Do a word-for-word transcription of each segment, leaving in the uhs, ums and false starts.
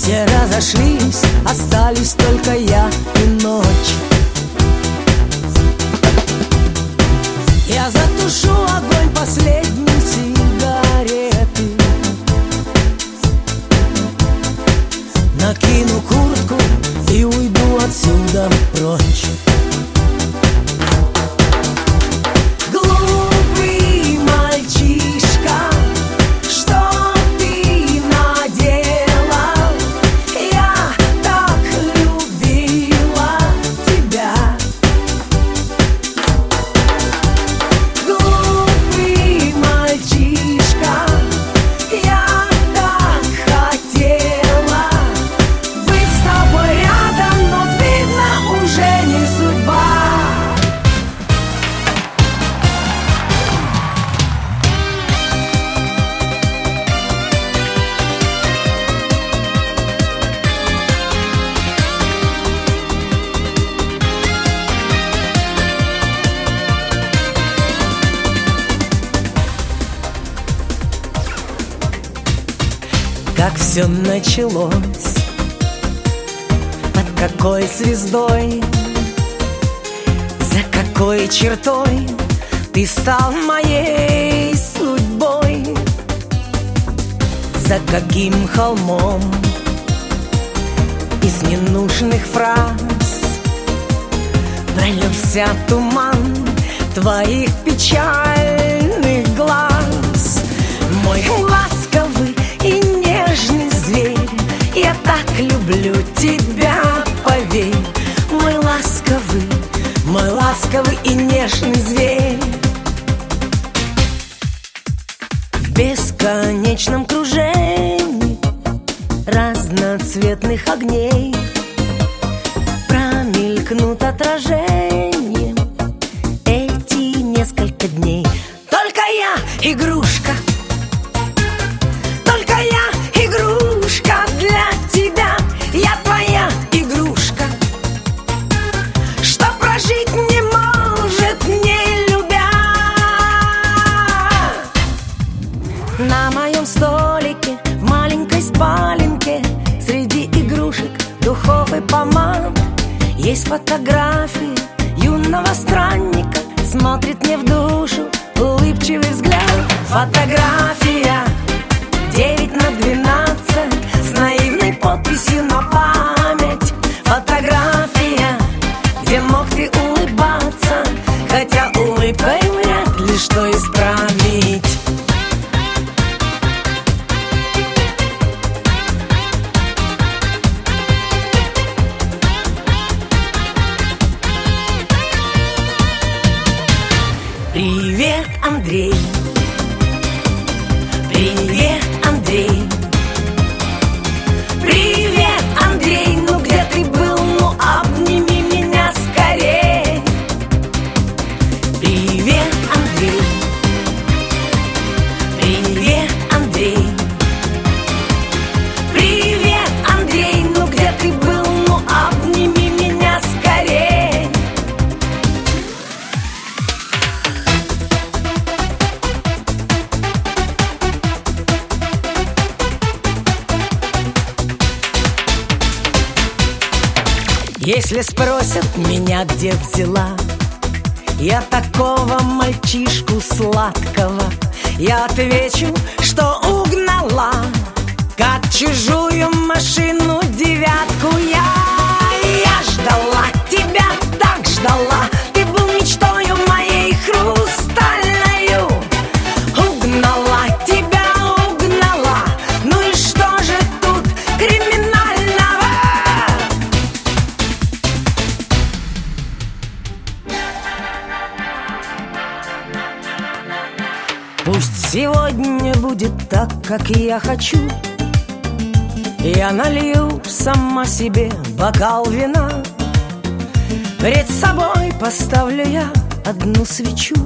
Все разошлись, остались только я и ночь. Я затушу огонь последней сигареты, накину куртку и уйду отсюда прочь. Глупый мальчишка, что ты наделал? Я так любила тебя. Глупый мальчишка, я так хотела быть с тобой рядом, но видно, уже не судьба. Как все началось, под какой звездой, за какой чертой ты стал моей судьбой, за каким холмом из ненужных фраз пролился туман твоих печальных глаз. Мой ласковый и нежный зверь, я так люблю тебя, поверь. Мой ласковый, мой ласковый и нежный зверь. В бесконечном кружении разноцветных огней промелькнут отражением эти несколько дней. Только я игрушка, только я игрушка для тебя. Я твоя игрушка, что прожить не может, не любя. На моем столике в маленькой спаленке среди игрушек, духов и помад есть фотографии юного странника. Смотрит мне в душу улыбчивый взгляд. Фотография девять на двенадцать с наивной подписью на память. Фотография, где мог ты улыбаться, хотя улыбкой вряд ли что исправить. Привет, Андрей. Привет, Андрей. Привет, Андрей. Ну где ты был? Ну обними меня скорей. Привет, Андрей. Привет, Андрей. Привет, Андрей. Ну где ты был? Ну обними меня скорей. Если спросят меня, где взяла я такого мальчишку сладкого, я отвечу, что угнала, как чужую машину девятку. Я, я ждала тебя, так ждала. Ты был мечтою моей хрустальною. Угнала тебя, угнала. Ну и что же тут криминального? Пусть сегодня будет так, как я хочу. Я налью сама себе бокал вина. Пред собой поставлю я одну свечу.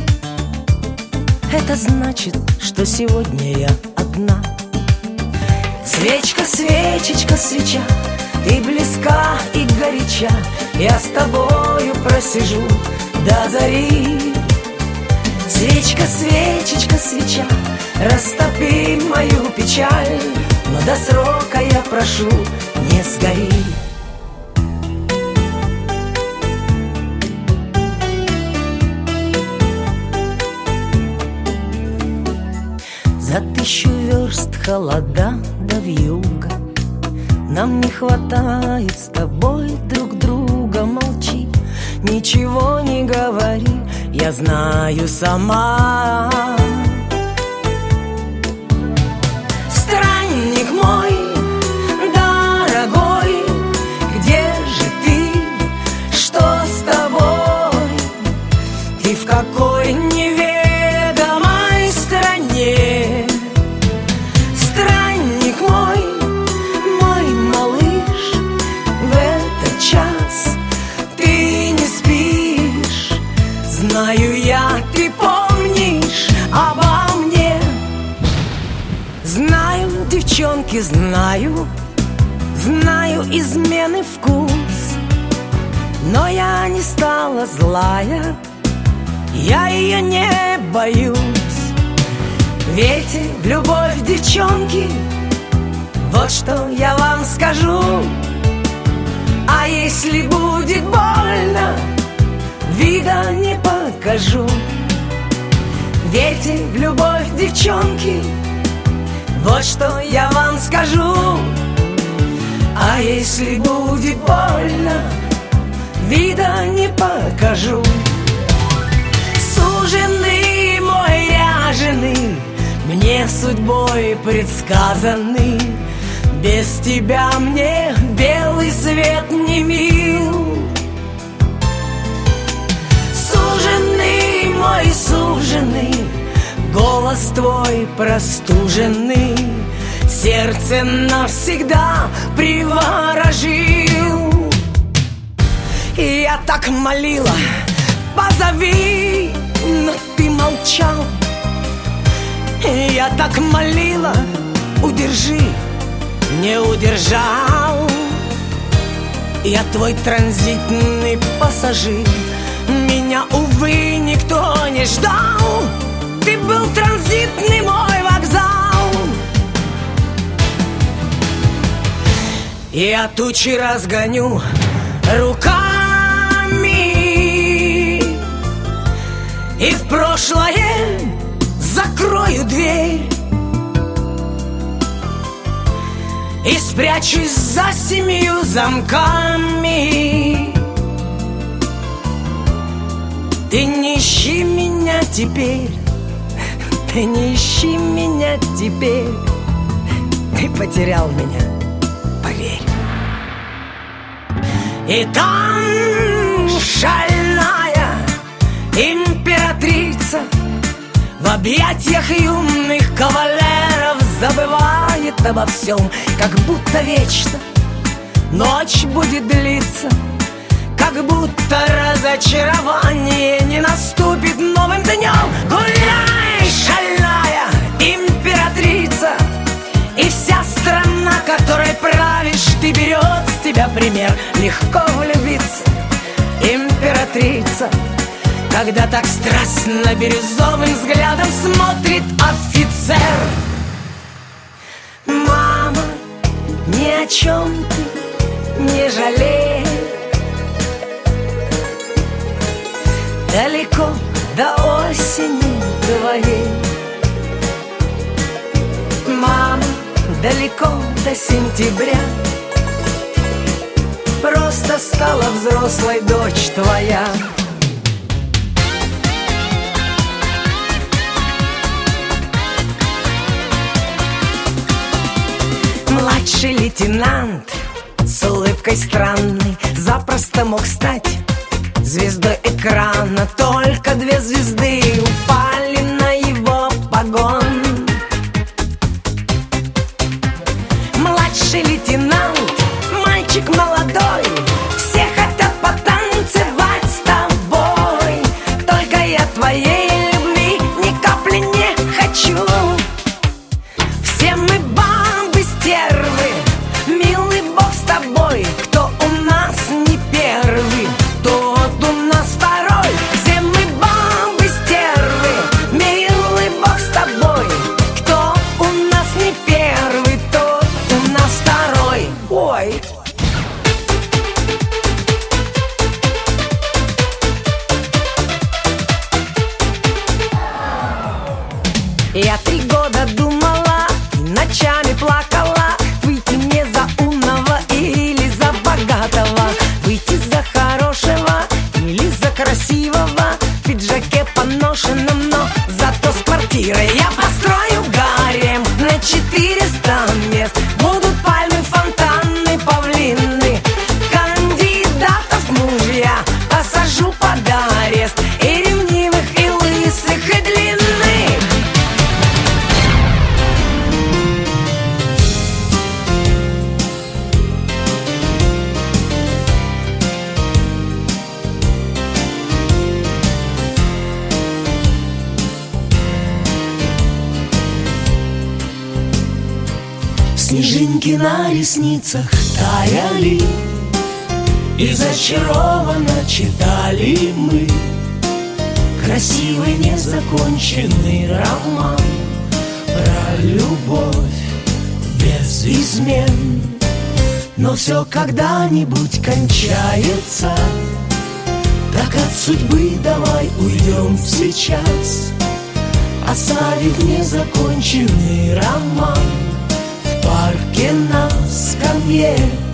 Это значит, что сегодня я одна. Свечка, свечечка, свеча, ты близка и горяча. Я с тобою просижу до зари. Свечка, свечечка, свеча, растопи мою печаль. Но до срока я прошу, не сгори. За тысячу верст холода да вьюга, нам не хватает с тобой друг друга. Молчи, ничего не говори, я знаю сама. Странник мой, дорогой, где же ты, что с тобой? Ты в какой неведомой стране? Странник мой, мой малыш, в этот час ты не спишь. Знаю я, ты помнишь обо мне. Знаю, девчонки, знаю, знаю измены вкус, но я не стала злая, я ее не боюсь. Верьте в любовь, девчонки, вот что я вам скажу. А если будет больно, вида не покажу. Верьте в любовь, девчонки, вот что я вам скажу. А если будет больно, вида не покажу. Суженый мой ряженый, мне судьбой предсказанный, без тебя мне белый свет не мил. Суженый мой суженый, голос твой простуженный сердце навсегда приворожил. И я так молила, позови, но ты молчал. И я так молила, удержи, не удержал. Я твой транзитный пассажир, меня, увы, никто не ждал. Ты был транзитный мой вокзал. Я тучи разгоню руками и в прошлое закрою дверь и спрячусь за семью замками. Ты не ищи меня теперь, ты не ищи меня теперь, ты потерял меня, поверь. И там шальная императрица в объятиях юных кавалеров забывает обо всем, как будто вечно ночь будет длиться, как будто разочарование не наступит новым днем. Гуляй, шальная императрица, и вся страна, которой правишь ты, берет с тебя пример. Легко влюбиться, императрица, когда так страстно бирюзовым взглядом смотрит офицер. Мама, ни о чем ты не жалей, далеко до осени твоей. Мама, далеко до сентября, просто стала взрослой дочь твоя. Младший лейтенант с улыбкой странной запросто мог стать звездой экрана. Только две звезды упали на его погон. Младший лейтенант, мальчик молодой, все хотят потанцевать с тобой. Только я твоей любви ни капли не хочу. Все мы бабы стервы, милый бог с тобой. Кто у нас не первый, тот у нас второй. Все мы бабы стервы, милый бог с тобой. Кто у нас не первый, тот у нас второй. снежинки на ресницах таяли, и зачарованно читали мы красивый незаконченный роман про любовь без измен. Но все когда-нибудь кончается, так от судьбы давай уйдем сейчас, оставив незаконченный роман в парке на скамье.